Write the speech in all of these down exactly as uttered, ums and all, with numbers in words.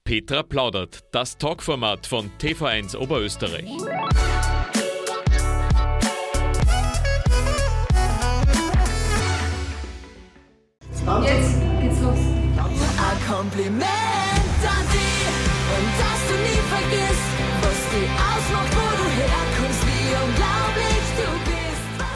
Petra plaudert, das Talkformat von T V eins Oberösterreich. Jetzt geht's los. Ein Kompliment an dich und dass du nie vergisst, was dich ausmacht, wo du herkommst, wie unglaublich du bist.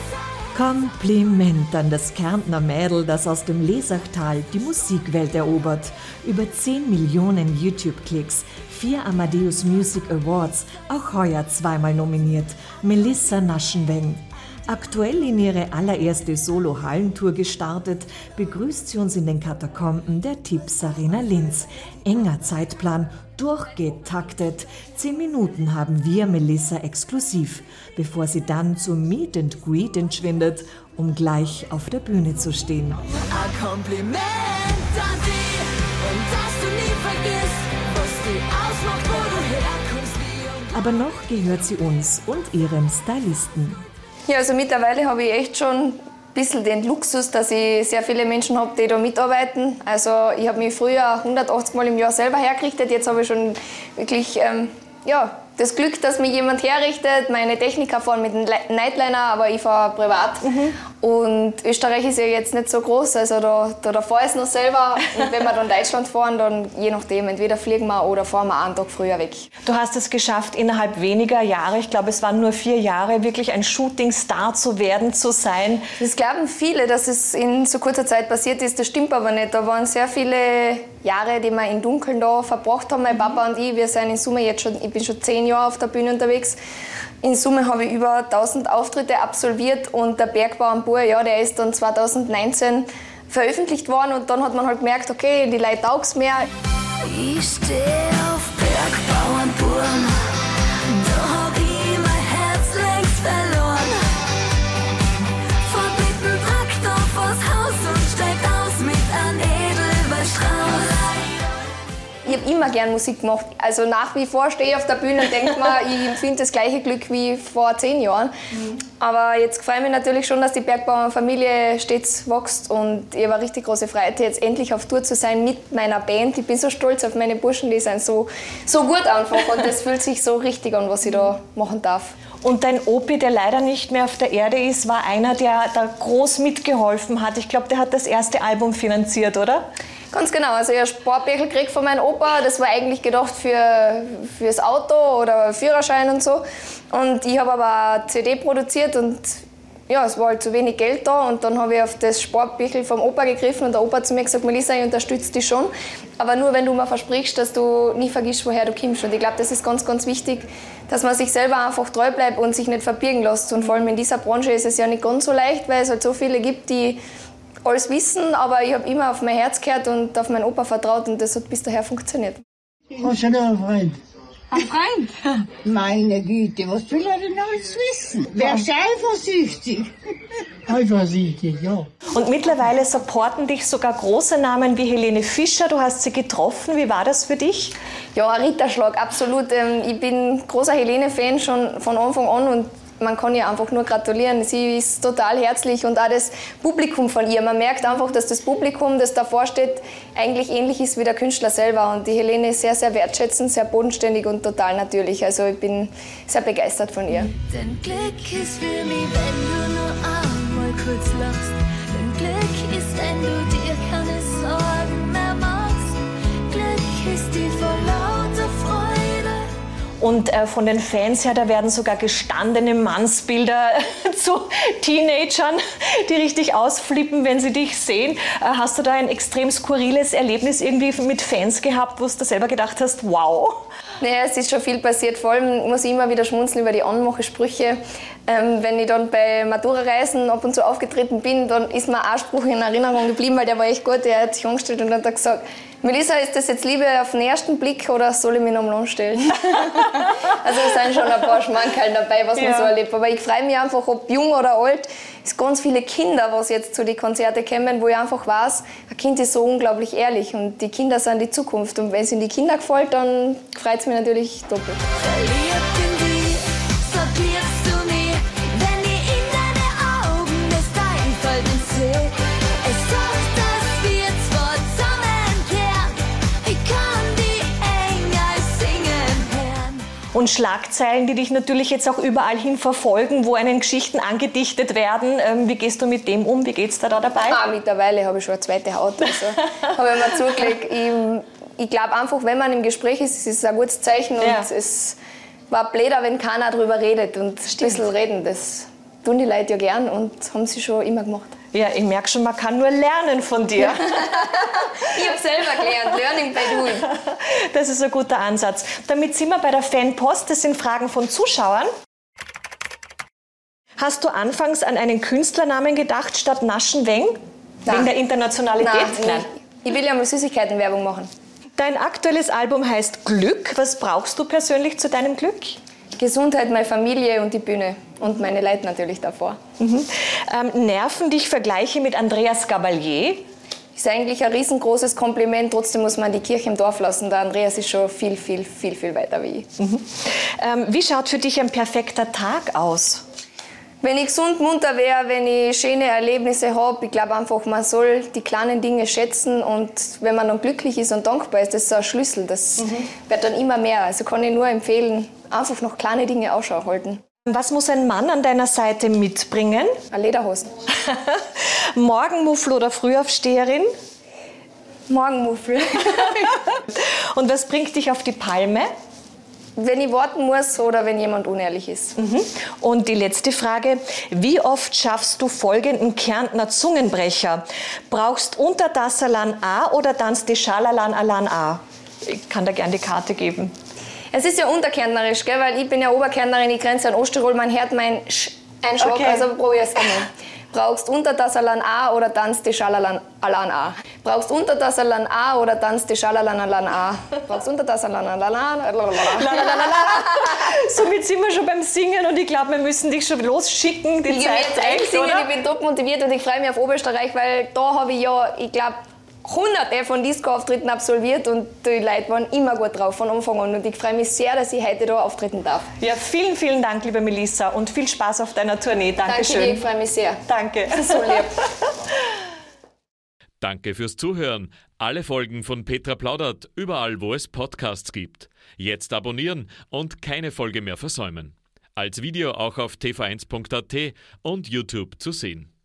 Kompliment an das Kärntner Mädel, das aus dem Lesachtal die Musikwelt erobert. Über zehn Millionen YouTube-Klicks, vier Amadeus Music Awards, auch heuer zweimal nominiert. Melissa Naschenweng. Aktuell in ihre allererste Solo-Hallentour gestartet, begrüßt sie uns in den Katakomben der Tips Arena Linz. Enger Zeitplan, durchgetaktet. Zehn Minuten haben wir Melissa exklusiv, bevor sie dann zum Meet and Greet entschwindet, um gleich auf der Bühne zu stehen. Ein Kompliment an dich und dass du nie vergisst, was dich ausmacht, wo du herkommst, wie Aber noch gehört sie uns und ihrem Stylisten. Ja, also mittlerweile habe ich echt schon ein bisschen den Luxus, dass ich sehr viele Menschen habe, die da mitarbeiten. Also ich habe mich früher hundertachtzig Mal im Jahr selber hergerichtet. Jetzt habe ich schon wirklich ähm, ja, das Glück, dass mich jemand herrichtet. Meine Techniker fahren mit einem Nightliner, aber ich fahre privat. Mhm. Und Österreich ist ja jetzt nicht so groß, also da, da, da fahre ich es noch selber. Und wenn wir dann Deutschland fahren, dann je nachdem, entweder fliegen wir oder fahren wir einen Tag früher weg. Du hast es geschafft, innerhalb weniger Jahre, ich glaube es waren nur vier Jahre, wirklich ein Shootingstar zu werden, zu sein. Das glauben viele, dass es in so kurzer Zeit passiert ist, das stimmt aber nicht. Da waren sehr viele Jahre, die wir im Dunkeln da verbracht haben. Mein Papa und ich, wir sind in Summe jetzt schon, ich bin schon zehn Jahre auf der Bühne unterwegs. In Summe habe ich über tausend Auftritte absolviert und der Bergbau am Bur, ja, der ist dann zweitausendneunzehn veröffentlicht worden und dann hat man halt gemerkt, okay, die Leute taugen es mehr. Ich stehe auf Bergbau am Bur, da hab ich mein Herz längst verloren. Fahr mit dem Traktor vors Haus und steig aus mit einem Edelweißstrauß. Ich habe immer gern Musik gemacht. Also nach wie vor stehe ich auf der Bühne und denke mir, ich empfinde das gleiche Glück wie vor zehn Jahren. Mhm. Aber jetzt freue ich mich natürlich schon, dass die Bergbauernfamilie stets wächst. Und ich habe eine richtig große Freude, jetzt endlich auf Tour zu sein mit meiner Band. Ich bin so stolz auf meine Burschen, die sind so, so gut einfach. Und das fühlt sich so richtig an, was ich da machen darf. Und dein Opi, der leider nicht mehr auf der Erde ist, war einer, der da groß mitgeholfen hat. Ich glaube, der hat das erste Album finanziert, oder? Ganz genau. Also ich habe Sportbächel gekriegt von meinem Opa. Das war eigentlich gedacht für fürs Auto oder Führerschein und so. Und ich habe aber eine C D produziert und ja, es war halt zu wenig Geld da. Und dann habe ich auf das Sportbächel vom Opa gegriffen und der Opa hat zu mir gesagt, Melissa, ich unterstütze dich schon. Aber nur, wenn du mir versprichst, dass du nie vergisst, woher du kommst. Und ich glaube, das ist ganz, ganz wichtig, dass man sich selber einfach treu bleibt und sich nicht verbirgen lässt. Und vor allem in dieser Branche ist es ja nicht ganz so leicht, weil es halt so viele gibt, die alles wissen, aber ich habe immer auf mein Herz gehört und auf meinen Opa vertraut und das hat bis daher funktioniert. Hast du noch einen Freund? Ein Freund? Meine Güte, was will er denn alles wissen? Wer ist eifersüchtig? Eifersüchtig, ja. Und mittlerweile supporten dich sogar große Namen wie Helene Fischer. Du hast sie getroffen. Wie war das für dich? Ja, ein Ritterschlag, absolut. Ich bin großer Helene-Fan schon von Anfang an und man kann ihr einfach nur gratulieren. Sie ist total herzlich und auch das Publikum von ihr. Man merkt einfach, dass das Publikum, das davor steht, eigentlich ähnlich ist wie der Künstler selber. Und die Helene ist sehr, sehr wertschätzend, sehr bodenständig und total natürlich. Also ich bin sehr begeistert von ihr. Denn Glück ist für mich, wenn du nur einmal kurz lachst. Denn Glück ist, wenn du dir keine Sorgen mehr machst. Glück ist die vor lauter Freude. Und äh, von den Fans her, da werden sogar gestandene Mannsbilder zu Teenagern, die richtig ausflippen, wenn sie dich sehen. Äh, hast du da ein extrem skurriles Erlebnis irgendwie mit Fans gehabt, wo du selber gedacht hast, wow? Naja, es ist schon viel passiert. Vor allem muss ich immer wieder schmunzeln über die Anmachesprüche. Ähm, wenn ich dann bei Matura-Reisen ab und zu aufgetreten bin, dann ist mir ein Spruch in Erinnerung geblieben, weil der war echt gut. Der hat sich angestellt und hat gesagt, Melissa, ist das jetzt Liebe auf den ersten Blick oder soll ich mich noch mal anstellen? Also es sind schon ein paar Schmankerl dabei, was man ja so erlebt. Aber ich freue mich einfach, ob jung oder alt, es ganz viele Kinder, was jetzt zu den Konzerten kommen, wo ich einfach weiß, ein Kind ist so unglaublich ehrlich und die Kinder sind die Zukunft. Und wenn es in die Kinder gefällt, dann freut es mich natürlich doppelt. Verliebt in dich, verlierst du mich, wenn ich in deine Augen das Dein sehe. Es sagt, dass wir zwar zusammenkehren, ich kann die Und Schlagzeilen, die dich natürlich jetzt auch überall hin verfolgen, wo einen Geschichten angedichtet werden. Ähm, wie gehst du mit dem um? Wie geht's dir da dabei? Ah, mittlerweile habe ich schon eine zweite Haut. Also habe ich mir zugelegt. Ich, ich glaube einfach, wenn man im Gespräch ist, ist es ein gutes Zeichen. Und Ja. es war blöder, wenn keiner darüber redet. Und ein bisschen reden, das tun die Leute ja gern und haben sie schon immer gemacht. Ja, ich merke schon, man kann nur lernen von dir. Ich habe selber gelernt, Learning by Doing. Das ist ein guter Ansatz. Damit sind wir bei der Fanpost. Das sind Fragen von Zuschauern. Hast du anfangs an einen Künstlernamen gedacht statt Naschen Weng? Nein. Wegen der Internationalität? Nein, ich, ich will ja mal Süßigkeitenwerbung machen. Dein aktuelles Album heißt Glück. Was brauchst du persönlich zu deinem Glück? Gesundheit, meine Familie und die Bühne. Und meine Leute natürlich davor. Mhm. Ähm, nerven dich Vergleiche mit Andreas Gabalier? Ist eigentlich ein riesengroßes Kompliment. Trotzdem muss man die Kirche im Dorf lassen. Der Andreas ist schon viel, viel, viel, viel weiter wie ich. Mhm. Ähm, wie schaut für dich ein perfekter Tag aus? Wenn ich gesund munter wäre, wenn ich schöne Erlebnisse habe, ich glaube einfach, man soll die kleinen Dinge schätzen und wenn man dann glücklich ist und dankbar ist, das ist so ein Schlüssel. Das mhm. wird dann immer mehr. Also kann ich nur empfehlen, einfach noch kleine Dinge Ausschau halten. Was muss ein Mann an deiner Seite mitbringen? Eine Lederhosen. Morgenmuffel oder Frühaufsteherin? Morgenmuffel. Und was bringt dich auf die Palme? Wenn ich warten muss oder wenn jemand unehrlich ist. Mhm. Und die letzte Frage. Wie oft schaffst du folgenden Kärntner Zungenbrecher? Brauchst unter das Alan A oder tanzt die Schalalan Alan A? Ich kann da gerne die Karte geben. Es ist ja unterkärntnerisch, gell? Weil ich bin ja Oberkärntnerin, ich grenze an Osttirol, man hört mein Sch Einschlag, Okay. also probier es einmal. Brauchst unter das Alan A oder tanzt die Schalalan Alan A? Brauchst unter das Alan A oder tanzt die Schalalan Alan A? Brauchst unter das Alan Alan A? Somit sind wir schon beim Singen und ich glaube, wir müssen dich schon losschicken. Die Ich gehe Zeit jetzt drängt, einsingen, oder? ich bin top motiviert und ich freue mich auf Oberösterreich, weil da habe ich ja, ich glaube, hunderte von Disco-Auftritten absolviert und die Leute waren immer gut drauf von Anfang an und ich freue mich sehr, dass ich heute da auftreten darf. Ja, vielen, vielen Dank, liebe Melissa, und viel Spaß auf deiner Tournee. Dankeschön. Danke dir, ich freue mich sehr. Danke. So lieb. Danke fürs Zuhören. Alle Folgen von Petra plaudert, überall wo es Podcasts gibt. Jetzt abonnieren und keine Folge mehr versäumen. Als Video auch auf t v eins punkt a t und YouTube zu sehen.